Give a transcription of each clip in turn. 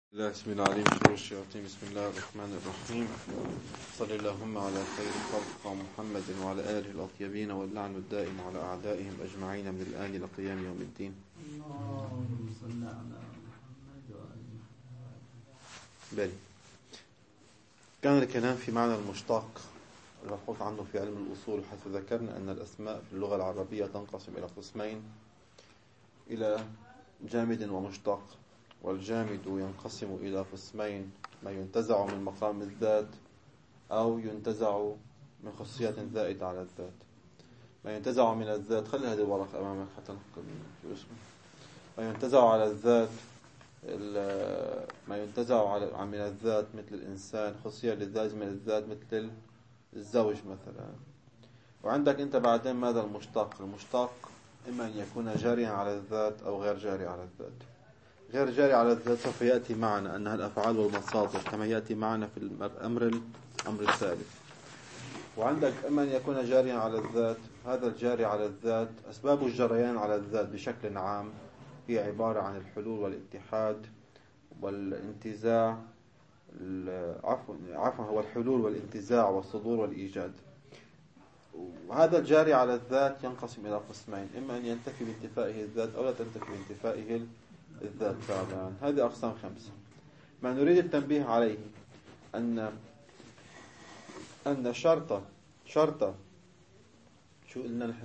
الله بسم الله عليم شرور الشياطين. بسم الله الرحمن الرحيم. صلى اللهم على خير خلق محمد وعلى آله الأطيبين واللعن الدائم على أعدائهم أجمعين من الآن إلى قيام يوم الدين. اللهم صل على محمد وآل محمد. بل كان الكلام في معنى المشتق المبحوث عنه في علم الأصول، حيث ذكرنا أن الأسماء في اللغة العربية تنقسم إلى قسمين، إلى جامد ومشتق. والجامد ينقسم إلى قسمين: ما ينتزع من مقام الذات أو ينتزع من خصوصية زائدة على الذات. ما ينتزع من الذات، خلي هذه الورقة أمامك حتى نحكم شو اسمه. ما ينتزع على الذات، ما ينتزع من الذات مثل الإنسان، خصوصية للذات من الذات مثل الزوج مثلا. وعندك أنت بعدين ماذا المشتق؟ المشتق إما أن يكون جاريا على الذات أو غير جاري على الذات. غير جاري على الذات سوف يأتي معنا أنها الأفعال والمصادر، كما يأتي معنا في الأمر الثالث. وعندك إما أن يكون جاريا على الذات. هذا الجاري على الذات أسباب الجريان على الذات بشكل عام هي عبارة عن الحلول والاتحاد والانتزاع، عفوا هو الحلول والانتزاع والصدور والإيجاد. وهذا الجاري على الذات ينقسم إلى قسمين: إما أن ينتفي بانتفائه الذات أو لا تنتفي بانتفائه الذات فعلا. هذه أقسام 5. ما نريد التنبيه عليه أن شرط شو قلنا نحن؟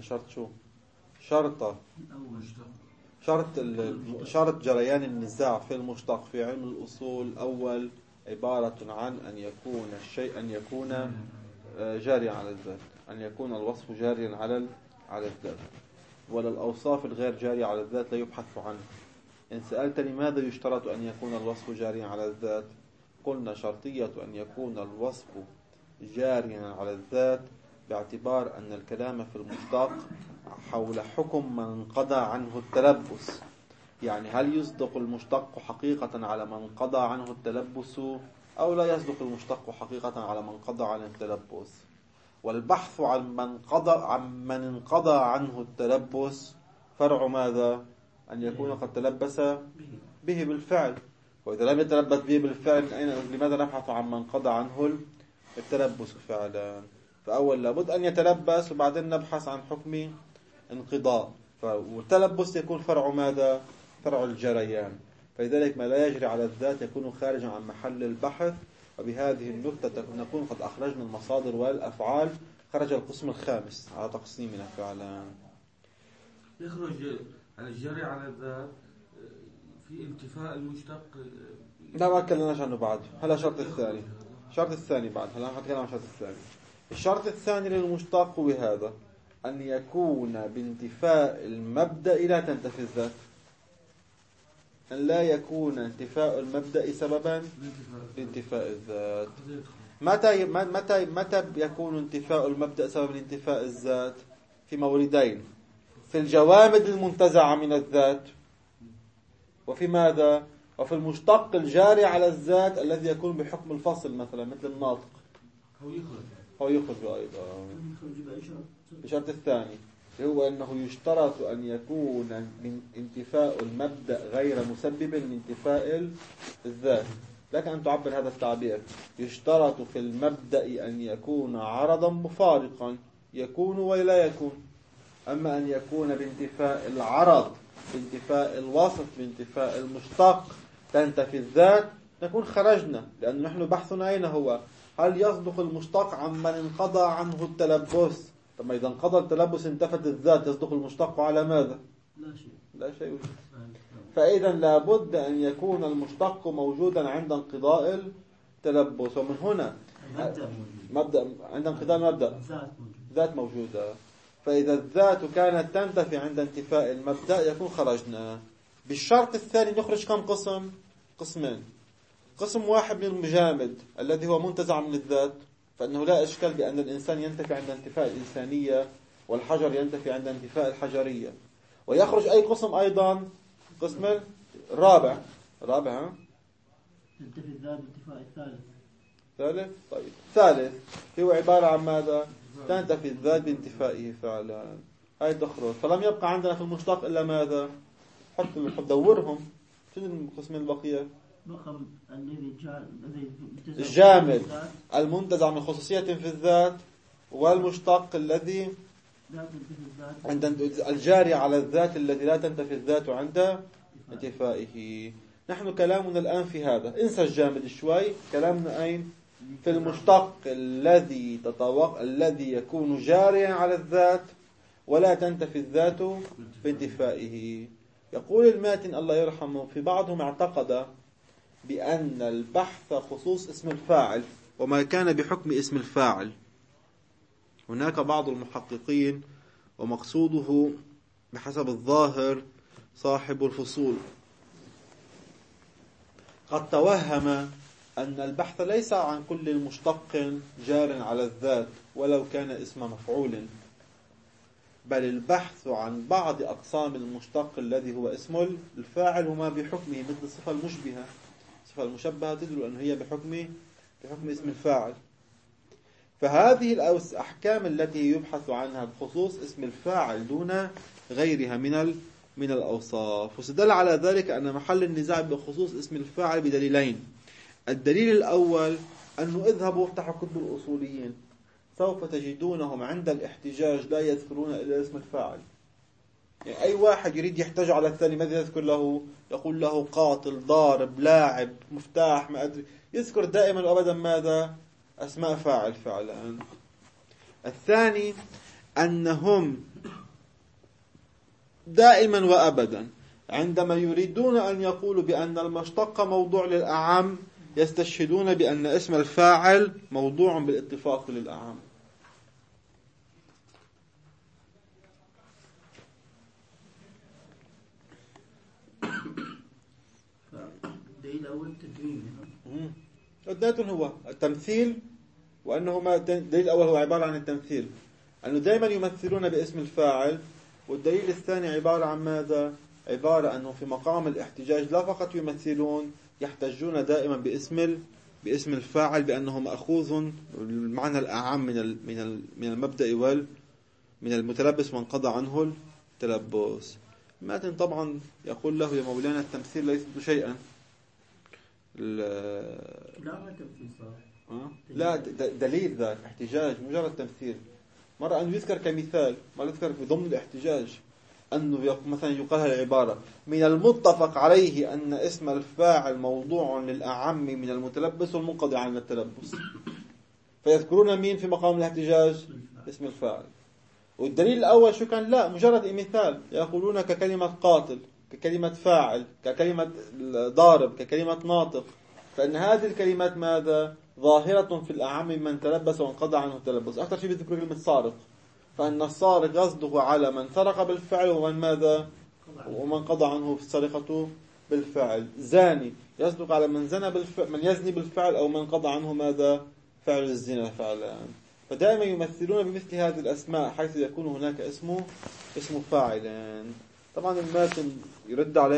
شرط جريان النزاع في المشتق في علم الأصول أول عبارة عن أن يكون الشيء أن يكون جاريا على الذات، أن يكون الوصف جاريا على الذات. ولا الأوصاف الغير جارية على الذات لا يبحث عنه. إن سألتني ماذا يشترط أن يكون الوصف جاريا على الذات، قلنا شرطية أن يكون الوصف جاريا على الذات باعتبار أن الكلام في المشتق حول حكم من انقضى عنه التلبس. يعني هل يصدق المشتق حقيقة على من انقضى عنه التلبس أو لا يصدق المشتق حقيقة على من انقضى عنه التلبس. والبحث عن من انقضى عنه التلبس فرع ماذا؟ أن يكون قد تلبس به بالفعل. وإذا لم يتلبس به بالفعل لماذا نبحث عن من قضى عنه التلبس فعلا؟ فأول لابد أن يتلبس وبعدين نبحث عن حكم انقضاء. والتلبس يكون فرع ماذا؟ فرع الجريان. فلذلك ما لا يجري على الذات يكون خارجا عن محل البحث. وبهذه النكتة نكون قد أخرجنا المصادر والأفعال. خرج القسم الخامس على تقسيمنا فعلا. يخرج الجري على الذات في انتفاء المشتق. لا، ما تكلمناش عنه بعد. هلا الشرط الثاني بعد. هلا نتكلم عن الشرط الثاني. الشرط الثاني للمشتق هو هذا: أن يكون بانتفاء المبدأ لا تنتفي الذات. أن لا يكون انتفاء المبدأ سببا لانتفاء الذات. متى يكون انتفاء المبدأ سببا لانتفاء الذات؟ في موردين: في الجوامد المنتزعة من الذات، وفي ماذا؟ وفي المشتق الجاري على الذات الذي يكون بحكم الفصل، مثلا مثل الناطق أو يخرج أيضا. الشرط الثاني هو أنه يشترط أن يكون من انتفاء المبدأ غير مسبب لانتفاء الذات. لك أن تعبر هذا التعبير: يشترط في المبدأ أن يكون عرضا مفارقا، يكون ولا يكون. أما أن يكون بانتفاء العرض، بانتفاء الوصف، بانتفاء المشتق تنتفي الذات، نكون خرجنا. لأن نحن بحثنا أين هو؟ هل يصدق المشتق عن من انقضى عنه التلبس؟ طب إذا انقضى التلبس انتفت الذات، يصدق المشتق على ماذا؟ لا شيء. فإذا لابد أن يكون المشتق موجودا عند انقضاء التلبس. ومن هنا مبدأ عند انقضاء المبدأ ذات موجودة. فإذا الذات كانت تنتفي عند انتفاء المبدأ يكون خرجنا. بالشرط الثاني نخرج كم قسم؟ قسمين. قسم واحد من المجامد الذي هو منتزع من الذات، فإنه لا إشكال بأن الإنسان ينتفي عند انتفاء الإنسانية والحجر ينتفي عند انتفاء الحجرية. ويخرج أي قسم أيضا؟ قسم رابع تنتفي الذات بانتفاء ثالث. طيب ثالث هو عبارة عن ماذا؟ تنتفي الذات بانتفائه فعلا. هاي تخرج. فلم يبقى عندنا في المشتق إلا ماذا؟ حط دورهم. شنو القسمين البقية؟ رقم الذي الجامد المنتزع من خصوصية في الذات، والمشتق الذي عند الجاري على الذات الذي لا تنتفي الذات عند انتفائه. نحن كلامنا الآن في هذا، انسى الجامد شوي، كلامنا أين؟ في المشتق الذي يكون جاريا على الذات ولا تنتفي الذات بانتفائه. يقول الماتن الله يرحمه: في بعضهم اعتقد بأن البحث خصوص اسم الفاعل وما كان بحكم اسم الفاعل. هناك بعض المحققين ومقصوده بحسب الظاهر صاحب الفصول قد توهم أن البحث ليس عن كل مشتق جار على الذات ولو كان اسم مفعول، بل البحث عن بعض أقسام المشتق الذي هو اسم الفاعل وما بحكمه، مثل الصفة المشبهة. الصفة المشبهة تدل أن هي بحكم اسم الفاعل. فهذه الأحكام التي يبحث عنها بخصوص اسم الفاعل دون غيرها من الأوصاف. واستدل على ذلك أن محل النزاع بخصوص اسم الفاعل بدليلين. الدليل الأول أنه اذهبوا افتحوا كتب الأصوليين سوف تجدونهم عند الاحتجاج لا يذكرون إلا اسم الفاعل. يعني أي واحد يريد يحتج على الثاني ماذا يذكر له؟ يقول له قاتل، ضارب، لاعب، مفتاح، ما أدري، يذكر دائما وأبدا ماذا؟ أسماء فاعل فعلا. الثاني أنهم دائما وأبدا عندما يريدون أن يقولوا بأن المشتق موضوع للأعم يستشهدون بأن اسم الفاعل موضوع بالاتفاق للأعم. الدليل الأول التدوين. اثنين هو التمثيل، وأنه ما الدليل الأول هو عبارة عن التمثيل، أنه دائما يمثلون باسم الفاعل. والدليل الثاني عبارة عن ماذا؟ عبارة أنه في مقام الاحتجاج لا فقط يمثلون، يحتجون دائما باسم الفاعل بأنه مأخوذ المعنى الأعم من المبدأ من المتلبس وانقضى عنه التلبس. الماتن طبعا يقول له: يا مولانا التمثيل ليس شيئا. لا ما تمثيل صح. لا دليل ذاك احتجاج مجرد تمثيل. مرة أنه يذكر كمثال، مرة يذكر في ضمن الاحتجاج أنه مثلا يقال العبارة: من المتفق عليه أن اسم الفاعل موضوع للأعم من المتلبس والمنقضي عن التلبس. فيذكرون مين في مقام الاحتجاج؟ اسم الفاعل. والدليل الأول شو كان؟ لا مجرد مثال، يقولون ككلمة قاتل، ككلمة فاعل، ككلمة ضارب، ككلمة ناطق، فإن هذه الكلمات ماذا؟ ظاهرة في الأعم من تلبس وانقضى عنه التلبس. أكثر شيء بيذكر كلمة سارق، فإن السارق قصده على من سرق بالفعل ومن ماذا؟ ومن قضى عنه في السرقة بالفعل. زاني يصدق على من زنى بالفعل، من يزني بالفعل أو من قضى عنه ماذا؟ فعل الزنا فعلا. فدائما يمثلون بمثل هذه الأسماء حيث يكون هناك اسم فاعل. طبعا الماتن يرد عليه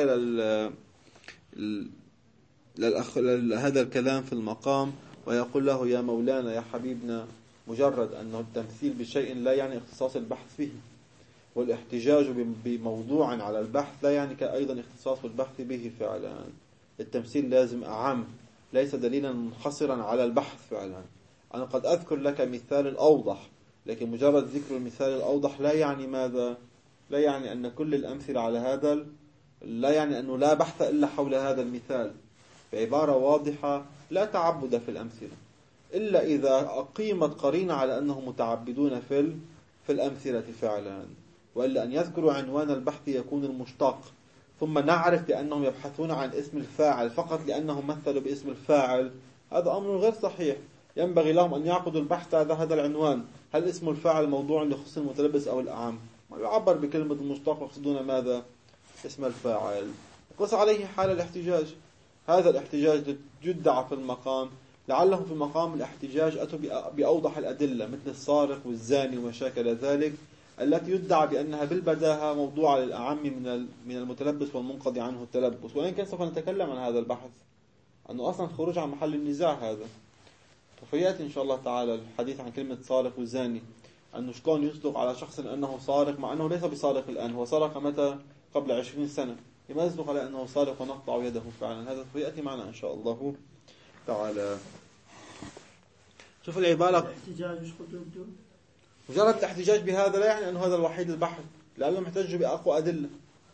هذا الكلام في المقام ويقول له: يا مولانا يا حبيبنا، مجرد أنه التمثيل بشيء لا يعني اختصاص البحث فيه، والاحتجاج بموضوع على البحث لا يعني أيضا اختصاص البحث به فعلا. التمثيل لازم أعم، ليس دليلا منحصرا على البحث فعلا. أنا قد أذكر لك مثال أوضح، لكن مجرد ذكر المثال الأوضح لا يعني ماذا؟ لا يعني أن كل الأمثلة على هذا، لا يعني أنه لا بحث إلا حول هذا المثال. بعبارة واضحة: لا تعبد في الأمثلة إلا إذا أقيمت قرينة على أنهم متعبدون في الأمثلة فعلا. وإلا أن يذكروا عنوان البحث يكون المشتق، ثم نعرف بأنهم يبحثون عن اسم الفاعل فقط لأنهم مثلوا باسم الفاعل، هذا أمر غير صحيح. ينبغي لهم أن يعقدوا البحث على هذا العنوان: هل اسم الفاعل موضوع لخصوص المتلبس أو الأعم؟ ما يعبر بكلمة المشتق ويقصدون ماذا؟ اسم الفاعل. قص عليه حال الاحتجاج. هذا الاحتجاج يدعى في المقام، لعلهم في مقام الاحتجاج أتوا بأوضح الأدلة مثل السارق والزاني وما شاكل ذلك، التي يدعى بأنها بالبداهة موضوعة للأعم من المتلبس والمنقضي عنه التلبس. وإن كان سوف نتكلم عن هذا البحث، أنه أصلا خروج عن محل النزاع هذا. فيأتي إن شاء الله تعالى الحديث عن كلمة سارق وزاني، أنه شلون يصدق على شخص أنه سارق مع أنه ليس بسارق الآن، هو سرق متى؟ قبل 20 سنة، لما يصدق على أنه سارق ونقطع يده فعلا. هذا سيأتي معنا إن شاء الله تعالى. شوف العبارة. الاحتجاج مش قلت انتم؟ مجرد الاحتجاج بهذا لا يعني أنه هذا الوحيد البحث، لأنهم احتجوا بأقوى أدلة.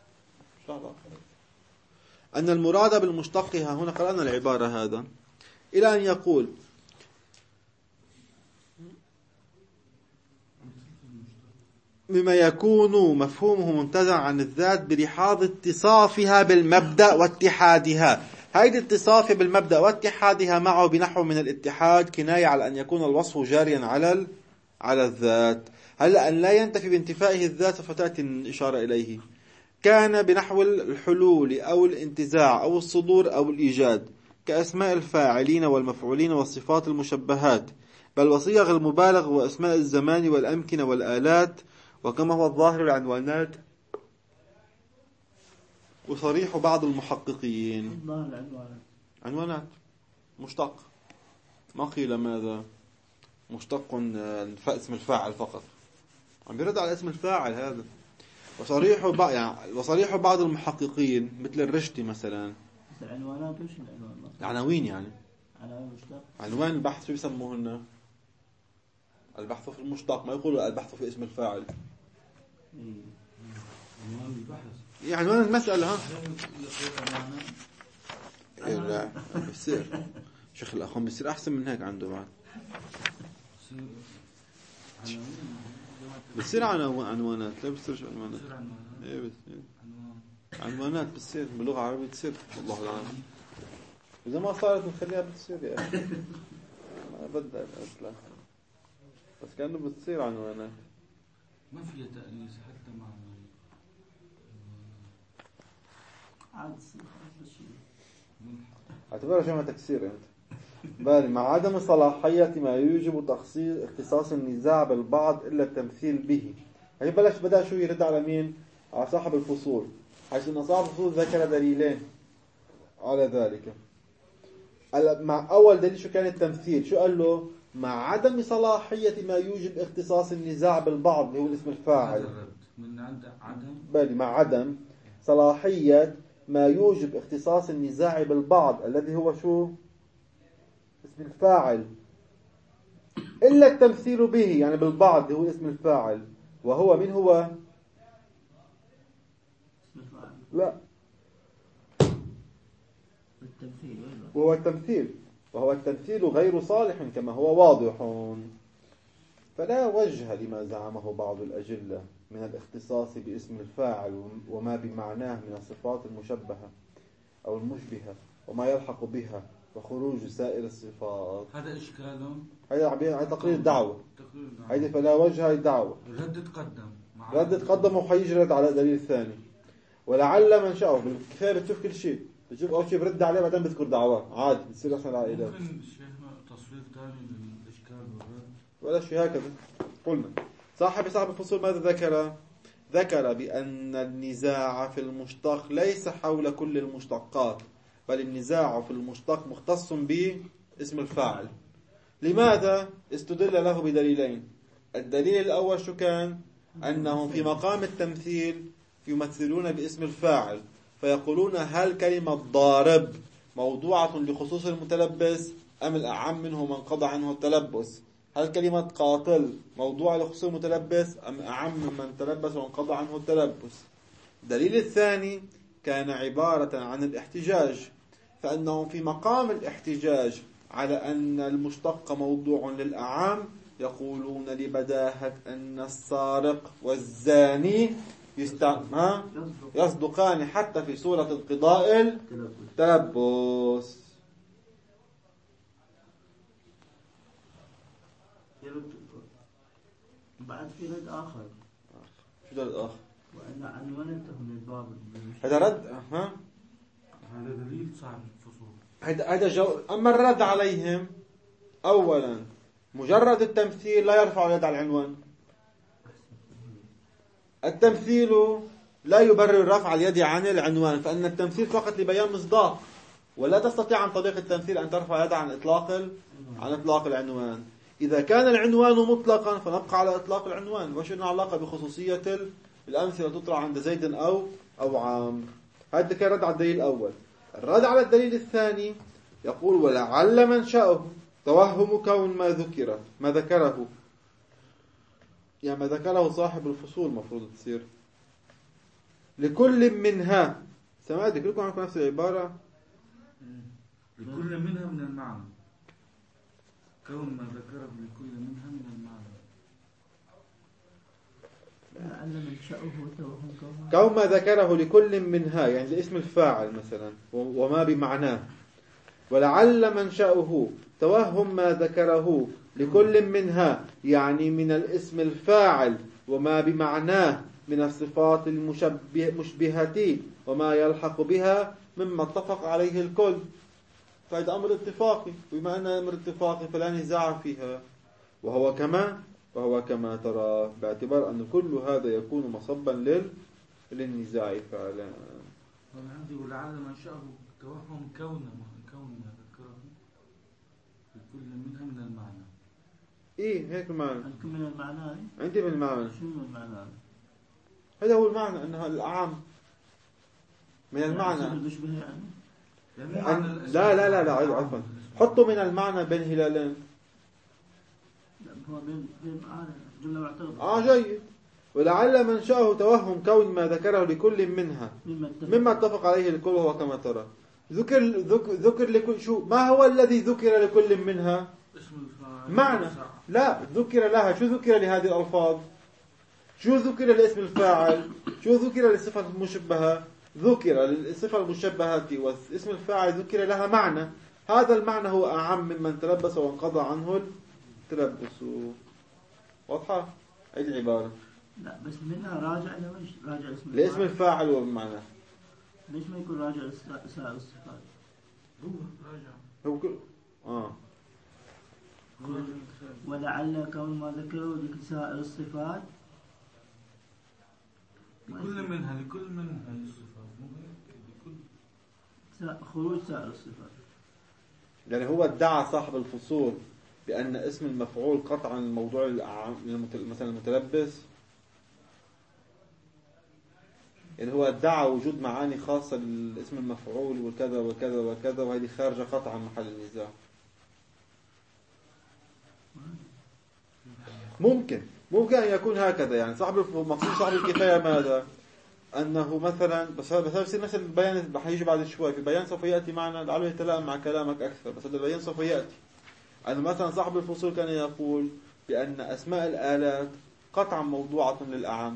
أن المراد بالمشتق ها هنا قرأنا العبارة هذا إلى أن يقول مما يكون مفهومه منتزع عن الذات بلحاظ اتصافها بالمبدأ واتحادها. هيدي اتصافها بالمبدأ واتحادها معه بنحو من الاتحاد كناية على أن يكون الوصف جاريا على الذات. هلأ أن لا ينتفي بانتفائه الذات فتأتي الإشارة إليه. كان بنحو الحلول أو الانتزاع أو الصدور أو الإيجاد كأسماء الفاعلين والمفعولين والصفات المشبهات، بل وصيغ المبالغ وأسماء الزمان والأمكنة والآلات، وكما هو الظاهر العنوانات. وصريح بعض المحققين عنوانات مشتق، ما قيل ماذا مشتق اسم الفاعل فقط، عم بيرد على اسم الفاعل هذا. وصريح بعض المحققين مثل الرشدي مثلا. العنوانات وش العنوان؟ عناوين يعني. عناوين مشتق. عنوان البحث شو يسموهن؟ البحث في المشتق، ما يقولوا البحث في اسم الفاعل. عنوان البحث. يعني عنوان المسألة ها. لا بصير شيخ الأخوان بصير أحسن من هيك عنده بعد. بتصير عنوانات. لا بتصيرش عنوانات. ايه بس عنوانات بتصير باللغة العربية تصير والله العظيم. إذا ما صارت نخليها بتصير يا أخي. ما بدها أصلا. بس كأنه بتصير عنوانات. ما في تأنيس حتى مع عاد شيء. اعتبرها شو ما تكسير أنت. بالي مع عدم صلاحية ما يوجب اختصاص النزاع بالبعض إلا التمثيل به. هي بدأ شو يرد على مين؟ على صاحب الفصول، حيث أن صاحب الفصول ذكر دليلين على ذلك. مع أول دليل شو كان التمثيل؟ شو قال له؟ مع عدم صلاحية ما يوجب اختصاص النزاع بالبعض اللي هو الاسم الفاعل. من عند عدم بالي مع عدم صلاحية ما يوجب اختصاص النزاع بالبعض الذي هو شو؟ اسم الفاعل، إلا التمثيل به يعني بالبعض هو اسم الفاعل. وهو من هو؟ اسم الفاعل. لا التمثيل. وهو التمثيل غير صالح كما هو واضح. فلا وجه لما زعمه بعض الأجلة من الاختصاص باسم الفاعل وما بمعناه من الصفات المشبهة أو المشبهة وما يلحق بها وخروج سائر الصفات. هذا إشكالهم. هذا تقرير الدعوة. هذه فلا وجه الدعوة. رد تقدم وحيجي رد على الدليل الثاني. ولعل من شاءه بالكفاية بتشوف كل شيء، بتشوف أول شيء برد عليه بعدين بذكر دعوات عادي بتصير أحسن العائلات. ممكن شيخنا تصوير ثاني للإشكال والرد ولا شيء هكذا. قلنا صاحب الفصول ماذا ذكر بأن النزاع في المشتق ليس حول كل المشتقات، بل النزاع في المشتق مختص باسم الفاعل. لماذا؟ استدل له بدليلين. الدليل الأول شو كان؟ أنهم في مقام التمثيل يمثلون باسم الفاعل، فيقولون هل كلمة ضارب موضوعة لخصوص المتلبس أم الأعم منه من قضى عنه التلبس؟ هل كلمة قاتل موضوعة لخصوص المتلبس أم أعم من تلبس وانقضى عنه التلبس؟ الدليل الثاني كان عبارة عن الاحتجاج، فأنهم في مقام الاحتجاج على أن المشتق موضوع للأعام يقولون لبداهة أن السارق والزاني يصدقان حتى في سورة القضاء التلبس. بعد في رد آخر. شو ده الآخر؟ وأن عنوانته من الباب. هذا رد هذا دليل صعب الفصول. هذا أما الرد عليهم أولا مجرد التمثيل لا يرفع اليد على العنوان. التمثيل لا يبرر رفع اليد عن العنوان، فإن التمثيل فقط لبيان مصداق، ولا تستطيع عن طريق التمثيل أن ترفع يد عن إطلاق العنوان. إذا كان العنوان مطلقا فنبقى على إطلاق العنوان، وش إنه علاقة بخصوصية الأمثلة تطرح عند زيد أو عام. هذا كان رد على الدليل الأول. الرد على الدليل الثاني يقول ولعل منشأه توهم كون ما ذكره يعني ما ذكره صاحب الفصول مفروض تصير لكل منها. سمعت كلكم عندكم نفس العبارة لكل منها من المعنى، كون ما ذكره لكل منها من المعنى. لعل منشأه توهم كون ما ذكره لكل منها يعني لاسم الفاعل مثلا وما بمعناه. ولعل منشأه توهم ما ذكره لكل منها يعني من الاسم الفاعل وما بمعناه من الصفات المشبهة وما يلحق بها مما اتفق عليه الكل. فهذا أمر اتفاقي، وبما أن أمر اتفاقي فلا نزاع فيها. وهو كما ترى، باعتبار أن كل هذا يكون مصبا للنزاع فعلا. عندي ولعل منشأه توهم كون ما ذكره لكل منها من المعنى. إيه هيك المعنى. عندكم من المعنى؟ عندي من المعنى. شو من المعنى؟ هذا هو المعنى، أنها الأعم من المعنى. يعني لا عفوا، حطوا من المعنى بين هلالين. هو بين جملة معترضة. جيد. ولعل منشأه توهم كون ما ذكره لكل منها مما اتفق عليه الكل وهو كما ترى. ذكر لكل شو؟ ما هو الذي ذكر لكل منها؟ اسم الفاعل. معنى. لا، ذكر لها. شو ذكر لهذه الألفاظ؟ شو ذكر لاسم الفاعل؟ شو ذكر للصفة المشبهة؟ ذكر للصفة المشبهة واسم الفاعل ذكر لها معنى. هذا المعنى هو أعم ممن تلبس وانقضى عنه التلبس. واضحة؟ أي العبارة؟ لا بس منها راجع لوش؟ راجع لاسم الفاعل وبمعنى. ليش ما يكون راجع لسائر الصفات؟ هو راجع. هو كل ولعل كون ما ذكره لسائر الصفات لكل منها الصفات خروج سائر الصفات. يعني هو ادعى صاحب الفصول بأن اسم المفعول قطعا الموضوع مثلا المتلبس. يعني هو ادعى وجود معاني خاصة للاسم المفعول وكذا وكذا وكذا، وهذه خارجة قطعا محل النزاع. ممكن أن يكون هكذا. يعني مقصود صاحب الكفاية ماذا؟ أنه مثلا بس هذا بصير نفس البيان رح يجي بعد شوي. في بيان سوف يأتي معنا لعله يتلائم مع كلامك أكثر، بس هذا البيان سوف يأتي. أن مثلا صاحب الفصول كان يقول بأن أسماء الآلات قطعا موضوعة للأعم.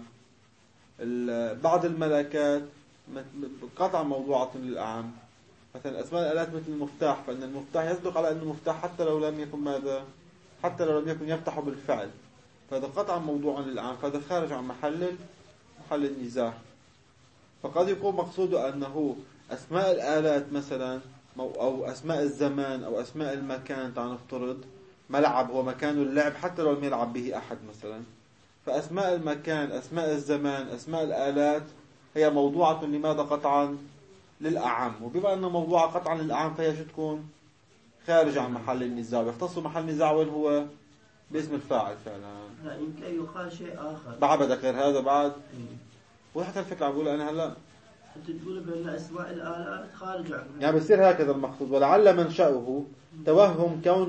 بعض الملكات قطعا موضوعة للأعم. مثلا أسماء الآلات مثل المفتاح، فإن المفتاح يصدق على أنه مفتاح حتى لو لم يكن ماذا؟ حتى لو لم يكن يفتح بالفعل، فهذا قطعا موضوع للأعم، فهذا خارج عن محل النزاع. فقد يكون مقصود أنه أسماء الآلات مثلا أو أسماء الزمان أو أسماء المكان. تعال نفترض ملعب هو مكان اللعب حتى لو لم يلعب به أحد مثلا، فأسماء المكان، أسماء الزمان، أسماء الآلات هي موضوعة لماذا قطعا؟ للأعم. وبما أنه موضوعة قطعا للأعم فهي شو تكون؟ خارج عن محل النزاع. يختص محل النزاع وين هو؟ باسم الفاعل فعلا. لا يمكن يقال شيء آخر بعد غير هذا بعد. وحتى الفكرة عم بقول أنا هلا أنت تقول بأن أسماء الآلات خارج عنه. يعني بصير هكذا المقصود. ولعل منشأه توهم كون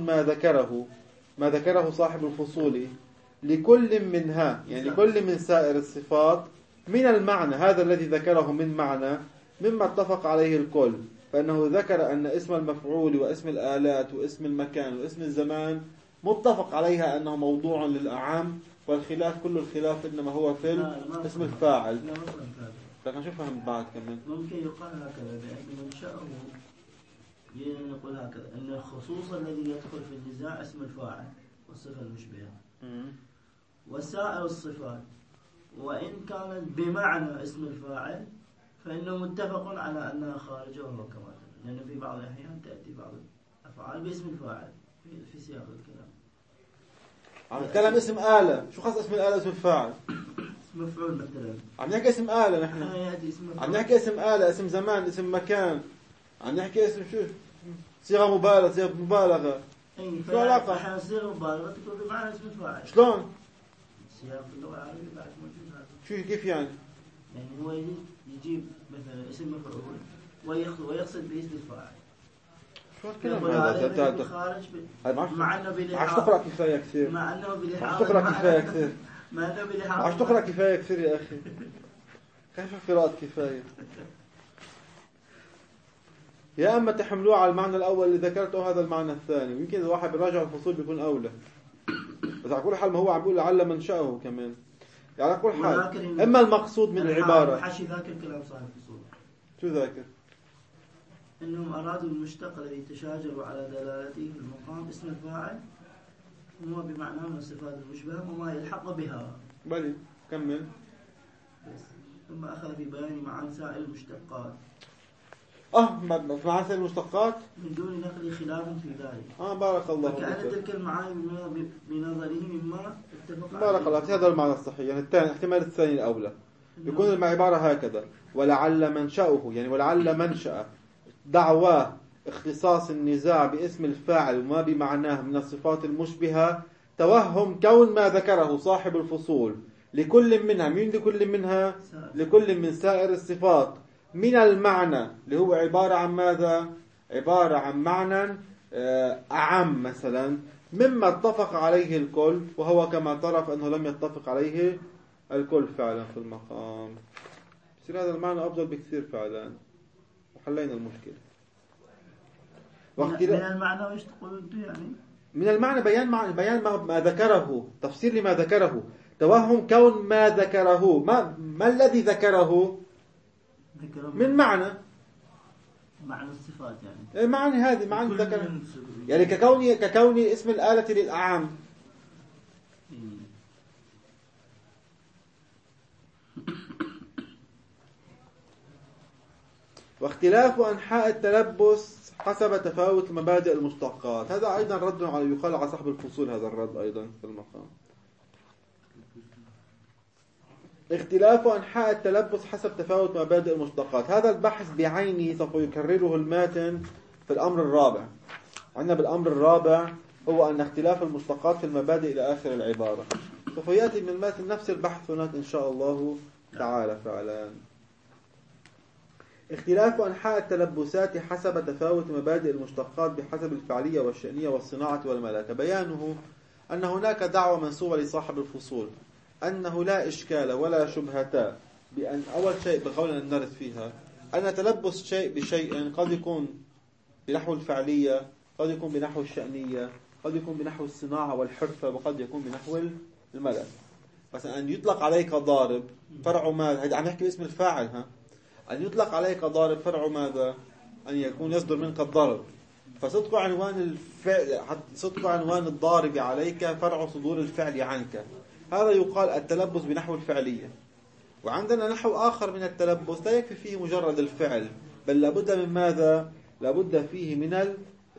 ما ذكره صاحب الفصول لكل منها يعني لكل من سائر الصفات من المعنى هذا الذي ذكره من معنى مما اتفق عليه الكل. فإنه ذكر أن اسم المفعول واسم الآلات واسم المكان واسم الزمان متفق عليها أنه موضوع للأعم، والخلاف كل الخلاف إنما هو في اسم الفاعل. لكن شو فهمت بعد كمان؟ ممكن يقال هكذا بأن منشأه يقول هكذا أن الخصوص الذي يدخل في النزاع اسم الفاعل والصفة المشبهة وسائر الصفات وإن كانت بمعنى اسم الفاعل فإنه متفق على أنها خارجة وهو كما لأن في بعض الأحيان تأتي بعض الأفعال باسم الفاعل في سياق الكلام. عم نتكلم اسم آلة. شو خاص اسم الآلة اسم الفاعل؟ اسم مفعول مثلا. عم نحكي اسم آلة نحن. عم نحكي اسم آلة، اسم زمان، اسم مكان. عم نحكي اسم شو؟ صيغة مبالغة، صيغة مبالغة. شو علاقة؟ أحيانا صيغة مبالغة تكون بمعنى اسم الفاعل. شلون؟ سياق اللغة العربية بعد موجود هذا. شو كيف يعني؟ يعني هو يجيب مثلا اسم مفعول ويقصد باسم الفاعل. شو الكلام هذا؟ خارج مع انه عش تقرأ كفاية كثير. مع انه عش تقرأ كفاية كثير. مع انه بلحاظ عش تقرأ كفاية كثير يا اخي. كيف قراءة كفاية؟ يا اما تحملوه على المعنى الاول اللي ذكرته هذا المعنى الثاني، ويمكن الواحد بيراجع الفصول بيكون اولى. بس على كل حال ما هو عم بيقول لعل منشأه كمان. يعني على كل حال اما المقصود من العبارة. حاشي ذاكر كلام صاحب الفصول. شو ذاكر؟ انهم ارادوا المشتق الذي تشاجروا على دلالته في المقام اسم الفاعل وما بمعناه من الصفات المشبهة وما يلحق بها. بلي كمل. ثم اخذ في بيان معاني سائر المشتقات. معاني سائر المشتقات من دون نقل خلاف في ذلك. بارك الله فيك. فكانت تلك المعاني بنظره مما اتفق. بارك الله، هذا المعنى الصحيح. يعني الثاني احتمال الثاني الاولى. يكون العبارة هكذا: ولعل منشأه، يعني ولعل منشأ دعواه اختصاص النزاع باسم الفاعل وما بمعناه من الصفات المشبهة توهم كون ما ذكره صاحب الفصول لكل منها، من لكل منها؟ لكل من سائر الصفات من المعنى اللي هو عبارة عن ماذا؟ عبارة عن معنى أعم مثلا مما اتفق عليه الكل، وهو كما طرف أنه لم يتفق عليه الكل فعلا في المقام. يصير هذا المعنى أفضل بكثير فعلا، وحلينا المشكلة. من المعنى وإيش تقول أنت يعني؟ من المعنى بيان ما ذكره، تفسير لما ذكره، توهم كون ما ذكره، ما الذي ذكره من معنى الصفات يعني. معنى هذه معنى ذكر، يعني ككون اسم الآلة للأعم. واختلاف أنحاء التلبس حسب تفاوت مبادئ المشتقات. هذا أيضا رد على يقال على صاحب الفصول، هذا الرد أيضا في المقام. اختلاف أنحاء التلبس حسب تفاوت مبادئ المشتقات، هذا البحث بعينه سوف يكرره الماتن في الأمر الرابع. عندنا بالأمر الرابع هو أن اختلاف المشتقات في المبادئ إلى آخر العبارة. سوف يأتي من الماتن نفس البحث هناك إن شاء الله تعالى فعلا. اختلاف أنحاء التلبسات حسب تفاوت مبادئ المشتقات بحسب الفعلية والشأنية والصناعة والملاكة. بيانه أن هناك دعوة منسوبة لصاحب الفصول أنه لا إشكال ولا شبهة بأن أول شيء بقولنا ندرس فيها أن تلبس شيء بشيء قد يكون بنحو الفعلية، قد يكون بنحو الشأنية، قد يكون بنحو الصناعة والحرفة، وقد يكون بنحو الملك. مثلا أن يطلق عليك ضارب فرع ماذا؟ هذا عم يحكي باسم الفاعل. أن يطلق عليك ضارب فرع ماذا؟ أن يكون يصدر منك الضرب. فصدق عنوان الفعل، صدق عنوان الضارب عليك فرع صدور الفعل عنك. هذا يقال التلبس بنحو الفعلية. وعندنا نحو آخر من التلبس لا يكفي فيه مجرد الفعل، بل لابد من ماذا؟ لابد فيه من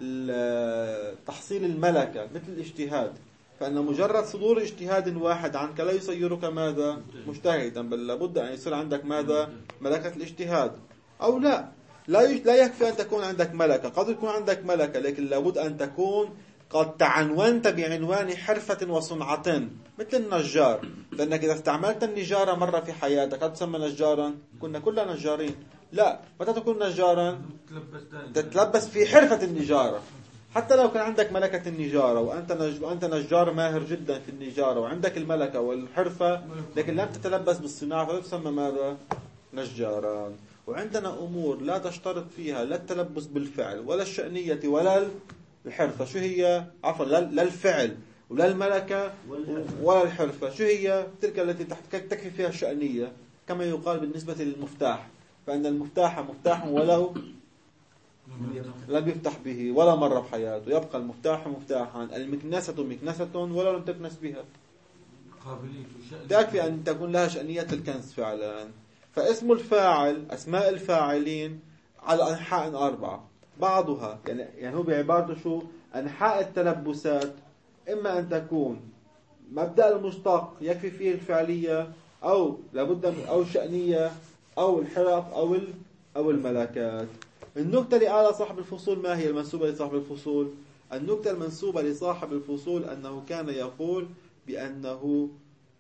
تحصيل الملكة مثل الاجتهاد. فإن مجرد صدور اجتهاد واحد عنك لا يصيرك ماذا؟ مجتهدا، بل لابد أن يصير عندك ماذا؟ ملكة الاجتهاد. أو لا يكفي أن تكون عندك ملكة، قد يكون عندك ملكة لكن لابد أن تكون قد تعنونت بعنوان حرفة وصنعة مثل النجار. لأنك إذا استعملت النجارة مرة في حياتك قد تسمى نجارا؟ كنا كلنا نجارين. لا، متى تكون نجارا؟ تتلبس في حرفة النجارة. حتى لو كان عندك ملكة النجارة وأنت نجار ماهر جدا في النجارة وعندك الملكة والحرفة لكن لم تتلبس بالصناعة فلا تسمى ماذا؟ نجارا. وعندنا أمور لا تشترط فيها لا التلبس بالفعل ولا الشأنية ولا الحرفة. شو هي؟ عفوا، لا الفعل ولا الملكة ولا الحرفة. شو هي؟ تلك التي تكفي فيها الشأنية، كما يقال بالنسبة للمفتاح، فإن المفتاح مفتاح ولو لم يفتح به ولا مرة بحياته، يبقى المفتاح مفتاحا. المكنسة مكنسة ولو لم تكنس بها. تكفي أن تكون لها شأنية الكنس فعلا. فاسم الفاعل، أسماء الفاعلين على أنحاء 4. بعضها يعني هو بعبارته شو؟ أنحاء التلبسات إما أن تكون مبدأ المشتق يكفي فيه الفعلية، أو لابد من أو شأنية أو الحرف أو الملكات. النكتة اللي قالها صاحب الفصول ما هي المنسوبة لصاحب الفصول؟ النكتة المنسوبة لصاحب الفصول أنه كان يقول بأنه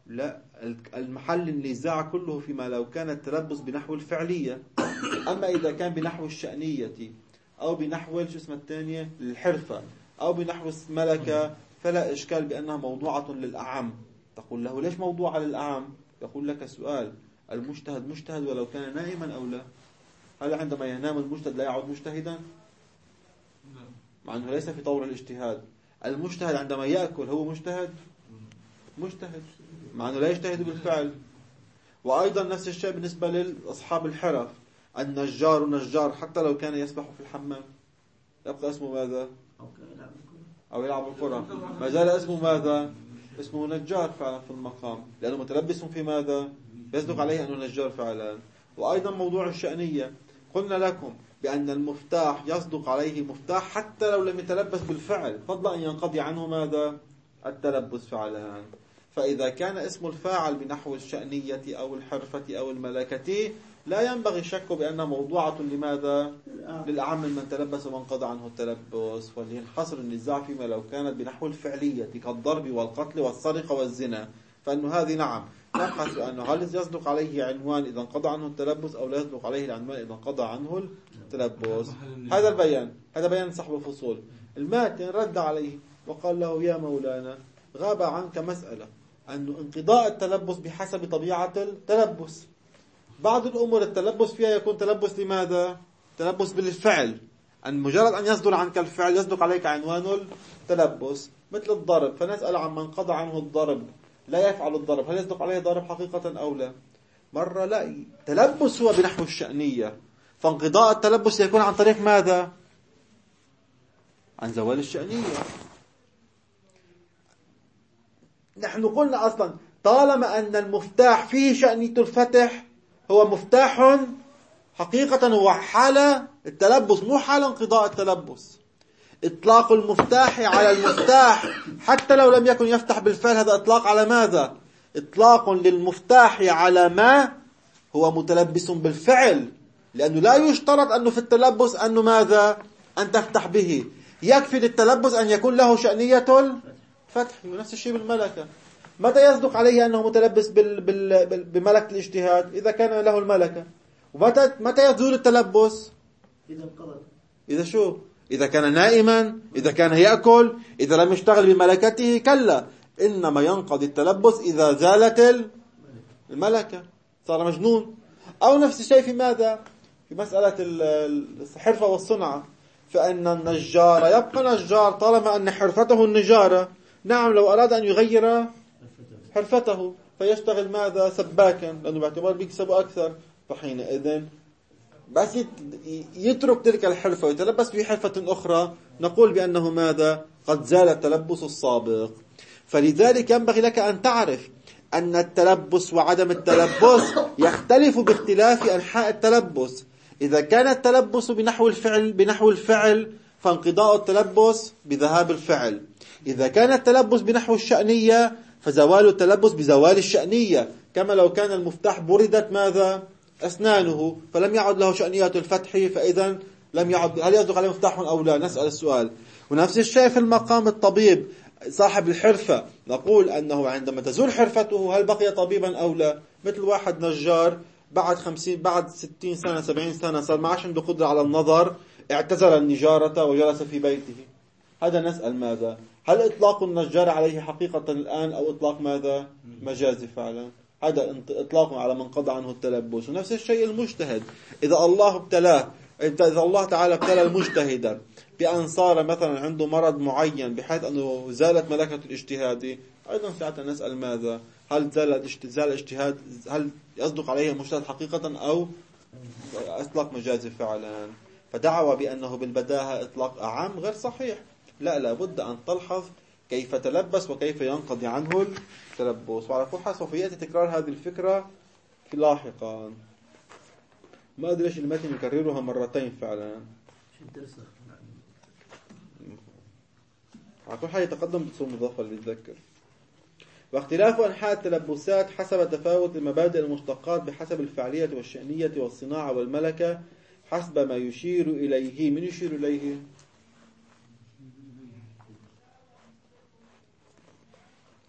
لا، المحل النزاع كله فيما لو كان التلبس بنحو الفعلية. أما إذا كان بنحو الشأنية أو بنحو شو اسمه الثانية الحرفة أو بنحو الملكة فلا إشكال بأنها موضوعة للأعم. تقول له ليش موضوعة للأعم؟ يقول لك سؤال: المجتهد مجتهد ولو كان نائما أو لا؟ هل عندما ينام المجتهد لا يعود مجتهدا؟ مع أنه ليس في طور الاجتهاد. المجتهد عندما يأكل هو مجتهد؟ مجتهد مع أنه لا يجتهد بالفعل. وأيضا نفس الشيء بالنسبة لأصحاب الحرف. النجار نجار حتى لو كان يسبح في الحمام يبقى اسمه ماذا؟ أو يلعب الكرة ما زال اسمه ماذا؟ اسمه نجار فعلا في المقام، لأنه متلبس في ماذا؟ يصدق عليه أنه نجار فعلا. وأيضا موضوع الشأنية، قلنا لكم بأن المفتاح يصدق عليه مفتاح حتى لو لم يتلبس بالفعل، فضلا أن ينقضي عنه ماذا؟ التلبس فعلا. فإذا كان اسم الفاعل بنحو الشأنية أو الحرفة أو الملكة لا ينبغي الشك بأنها موضوعة لماذا؟ للأعم من تلبس وانقضى عنه التلبس. ولينحصر النزاع فيما لو كانت بنحو الفعلية كالضرب والقتل والسرقة والزنا، فإنه هذه نعم نبحث أنه هل يصدق عليه عنوان إذا انقضى عنه التلبس أو لا يصدق عليه العنوان إذا انقضى عنه التلبس. هذا البيان، هذا بيان صاحب الفصول. الماتن رد عليه وقال له: يا مولانا، غاب عنك مسألة أن انقضاء التلبس بحسب طبيعة التلبس. بعض الأمور التلبس فيها يكون تلبس لماذا؟ تلبس بالفعل، أن مجرد أن يصدر عنك الفعل يصدق عليك عنوان التلبس، مثل الضرب. فنسأل عن من قضى عنه الضرب لا يفعل الضرب، هل يصدق عليه ضرب حقيقة أو لا؟ مرة لا، تلبس هو بنحو الشأنية، فانقضاء التلبس يكون عن طريق ماذا؟ عن زوال الشأنية. نحن قلنا أصلا طالما أن المفتاح فيه شأنية الفتح هو مفتاح حقيقة، هو حالة التلبس مو حالة انقضاء التلبس. إطلاق المفتاح على المفتاح حتى لو لم يكن يفتح بالفعل هذا إطلاق على ماذا؟ إطلاق للمفتاح على ما هو متلبس بالفعل، لأنه لا يشترط أنه في التلبس أنه ماذا؟ أن تفتح به، يكفي للتلبس أن يكون له شأنية الفتح. ونفس الشيء بالملكة، متى يصدق عليه أنه متلبس بملكة الاجتهاد؟ إذا كان له الملكة. ومتى يزول التلبس؟ إذا انقضت. إذا شو؟ إذا كان نائما، إذا كان يأكل، إذا لم يشتغل بملكته كلا، إنما ينقضي التلبس إذا زالت الملكة، صار مجنون. أو نفس الشيء في ماذا؟ في مسألة الحرفة والصنعة، فإن النجار يبقى نجار طالما أن حرفته النجارة. نعم، لو أراد أن يغير حرفته فيشتغل ماذا؟ سباكا، لأنه باعتبار بيكسبوا أكثر، فحينئذ بس يترك تلك الحرفة ويتلبس في حرفة أخرى، نقول بأنه ماذا؟ قد زال التلبس السابق. فلذلك ينبغي لك أن تعرف أن التلبس وعدم التلبس يختلف باختلاف أنحاء التلبس. إذا كان التلبس بنحو الفعل فانقضاء التلبس بذهاب الفعل. إذا كان التلبس بنحو الشأنية فزوال التلبس بزوال الشأنية، كما لو كان المفتاح بردت ماذا؟ أسنانه فلم يعد له شأنية الفتح، فإذا لم يعد، هل يصدق عليه مفتاح أو لا؟ نسأل السؤال. ونفس الشيء في المقام الطبيب صاحب الحرفة، نقول أنه عندما تزول حرفته هل بقي طبيبا أو لا؟ مثل واحد نجار بعد 60 سنة 70 سنة صار ما عادش عنده قدرة على النظر، اعتزل النجارة وجلس في بيته. هذا نسأل ماذا؟ هل إطلاق النجار عليه حقيقة الآن أو إطلاق ماذا؟ مجازي فعلا. هذا إطلاق على من قضى عنه التلبس. ونفس الشيء المجتهد، إذا الله ابتلاه، إذا الله تعالى ابتلى المجتهد بأن صار مثلا عنده مرض معين بحيث أنه زالت ملكة الاجتهاد، أيضا ساعتها نسأل ماذا؟ هل زال الاجتهاد، هل يصدق عليه المجتهد حقيقة أو إطلاق مجازي فعلا؟ فدعوى بأنه بالبداهة إطلاق أعم غير صحيح. لا بد أن تلحظ كيف تلبس وكيف ينقضي عنه التلبس. وعلى كل حال سوف يأتي تكرار هذه الفكرة في لاحقا. ما أدري ليش المتن يكررها مرتين فعلا. على كل حال يتقدم بصورة مضافة للذكر. واختلاف أنحاء التلبسات حسب تفاوت المبادئ المشتقات بحسب الفعلية والشأنية والصناعة والملكة حسب ما يشير إليه. من يشير إليه؟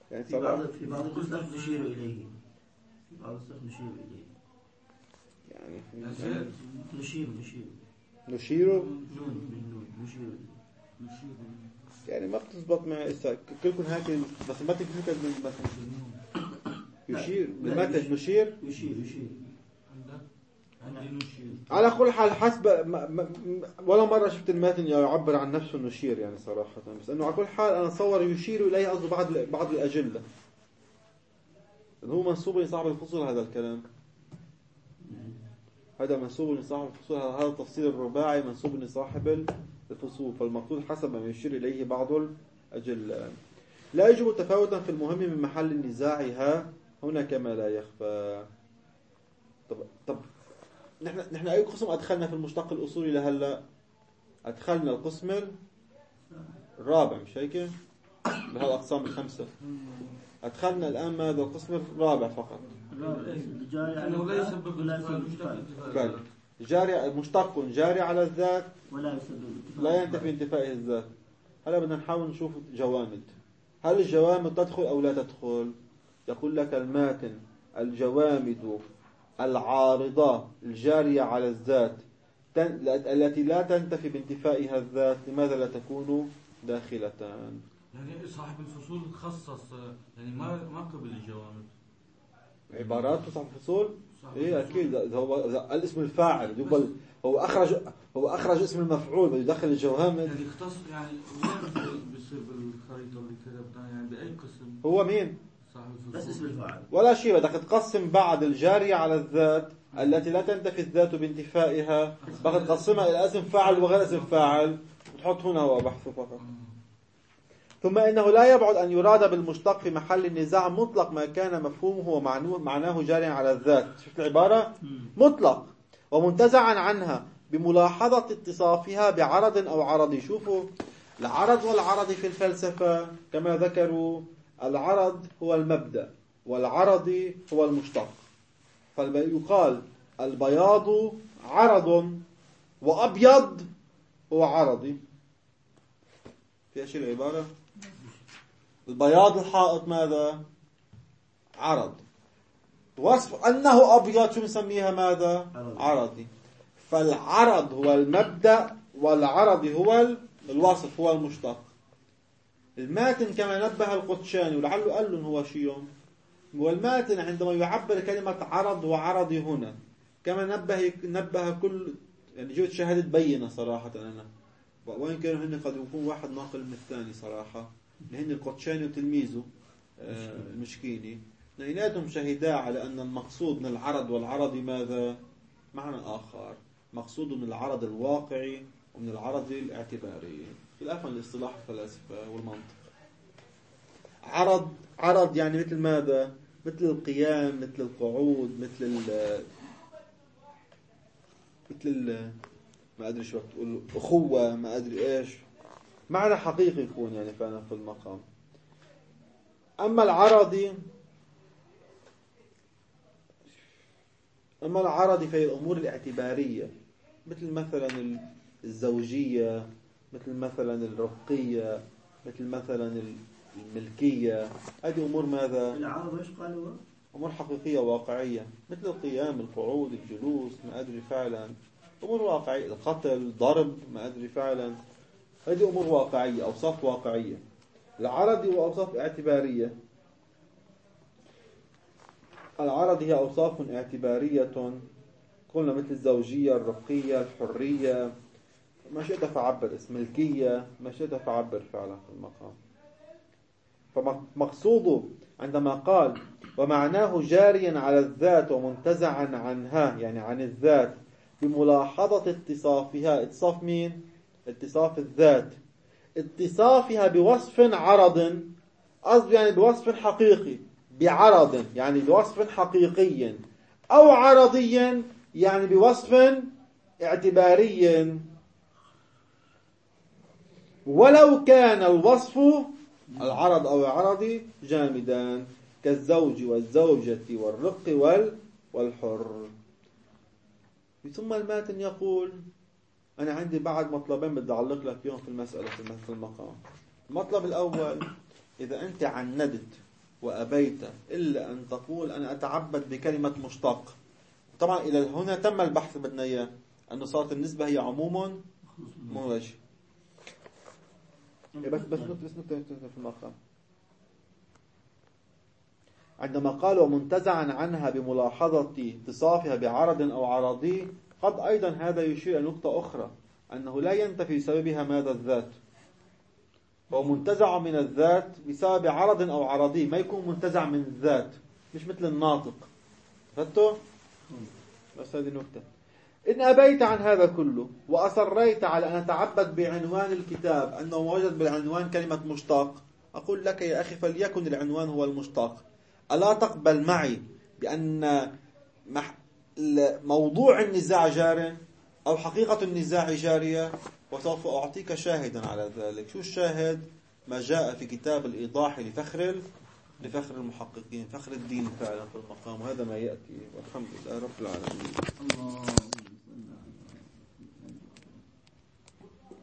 يعني في بعض النسخ نشير إليه. في بعض النسخ نشير إليه. يعني نشير نشيره نون نشير. يعني ما بتزبط معي كلكم هيك، بس ما تكفيك يشير بالمتن نشير. على كل حال حسب ولا مرة شفت المتن يعبر عن نفسه نشير يعني صراحة، بس انه على كل حال انا اتصور يشير اليه قصده بعض الاجلة، هو منسوب لصاحب الفصول. هذا الكلام هذا منسوب لصاحب الفصول، هذا التفصيل الرباعي منسوب لصاحب الفصول، فالمقصود حسب ما يشير إليه بعض الأجل. لا يجب تفاوتا في المهم من محل النزاع هنا كما لا يخفى. طب نحن أي قسم أدخلنا في المشتق الأصولي لهلا؟ أدخلنا القسم الرابع، مش هيك؟ بهالأقسام الخمسة أدخلنا الآن ماذا؟ القسم الرابع فقط. جاري مشتق جاري على الذات لا ينتفي انتفائه الذات. هلا بدنا نحاول نشوف جوامد. هل الجوامد تدخل أو لا تدخل؟ يقول لك الماتن الجوامد العارضة الجارية على الذات التي لا تنتفي بانتفائها الذات لماذا لا تكون داخلتان؟ يعني صاحب الفصول خصص يعني ما قبل الجوامد عبارات صاحب الفصول. ايه اكيد هو الاسم الفاعل هو اخرج اسم المفعول بده يدخل الجوامد. يعني يختص يعني وين بيصير بالخريطه اللي كتبتها يعني باي قسم؟ هو مين؟ صاحب الفصول بس اسم الفاعل ولا شيء. بدك تقسم بعد الجارية على الذات التي لا تنتفي الذات بانتفائها، بدك تقسمها الى اسم فاعل وغير اسم فاعل وتحط هنا هو بحث فقط. ثم إنه لا يبعد أن يراد بالمشتق في محل النزاع مطلق ما كان مفهومه ومعناه جاريا على الذات. شفت العبارة؟ مطلق ومنتزعا عنها بملاحظة اتصافها بعرض أو عرضي. شوفوا العرض والعرضي في الفلسفة كما ذكروا، العرض هو المبدأ والعرضي هو المشتق. فيقال البياض عرض وأبيض هو عرضي. في شيء العبارة؟ البياض الحائط ماذا؟ عرض. وصف أنه أبيض شو نسميها ماذا؟ عرضي. فالعرض هو المبدأ والعرضي هو الوصف هو المشتق. الماتن كما نبه القدشاني ولعله قال لهم هو شيء، والماتن عندما يعبر كلمة عرض وعرضي هنا كما نبه كل يعني جوت شهادة بينة صراحة. أنا وين كانوا هن قد يكون واحد ناقل من الثاني صراحة، هن القدشاني وتلميذه المشكيني اثنيناتهم شهدا على أن المقصود من العرض والعرضي ماذا؟ معنى آخر، مقصود من العرض الواقعي ومن العرض الاعتباري خلافا لاصطلاح الفلاسفة والمنطق. عرض يعني مثل ماذا؟ مثل القيام، مثل القعود، مثل ما أدري شو بتقول أخوة، ما أدري إيش معنى حقيقي يكون يعني فعلا في المقام. أما العرضي فهي الأمور الاعتبارية مثل مثلا الزوجية، مثل مثلا الرقية، مثل مثلا الملكية. هذه أمور ماذا؟ العرض إيش قالوا؟ أمور حقيقية واقعية مثل القيام، القعود، الجلوس، ما أدري فعلا أمور واقعية، القتل، ضرب، ما أدري فعلا. هذه أمور واقعية، أوصاف واقعية. العرض هو أوصاف اعتبارية. العرض هي أوصاف اعتبارية قلنا مثل الزوجية، الرقية، الحرية، ما شئت فعبر، اسم ملكية، ما شئت فعبر فعلا في المقام. فمقصوده عندما قال ومعناه جاريا على الذات ومنتزعا عنها يعني عن الذات بملاحظة اتصافها. اتصاف مين؟ اتصاف الذات. اتصافها بوصف عرض قصد يعني بوصف حقيقي، بعرض يعني بوصف حقيقي، أو عرضي يعني بوصف اعتباري، ولو كان الوصف العرض أو العرضي جامدان كالزوج والزوجة والرق والحر. ثم الماتن يقول أنا عندي بعد مطلبين بدي أعلق لك فيهم في المسألة في المقام. المطلب الأول إذا أنت عندت وأبيت إلا أن تقول أنا أتعبد بكلمة مشتق. طبعا إلى هنا تم البحث بدنا إياه أنه صارت النسبة هي عموم موجه. بس نكتة في المقام. عندما قال ومنتزعا عنها بملاحظة اتصافها بعرض أو عرضي، قد أيضا هذا يشير إلى نقطة أخرى، أنه لا ينتفي بسببها ماذا الذات. هو منتزع من الذات بسبب عرض أو عرضي، ما يكون منتزع من الذات، مش مثل الناطق. فهمتوا؟ بس هذه نقطة. إن أبيت عن هذا كله وأصريت على أن أتعبد بعنوان الكتاب أنه وجد بالعنوان كلمة مشتق، أقول لك يا أخي فليكن العنوان هو المشتق. ألا تقبل معي بأن موضوع النزاع جار أو حقيقة النزاع جارية؟ وسوف أعطيك شاهدا على ذلك. شو الشاهد؟ ما جاء في كتاب الإيضاح لفخر المحققين، فخر الدين فعلا في المقام، وهذا ما يأتي والحمد لله رب العالمين.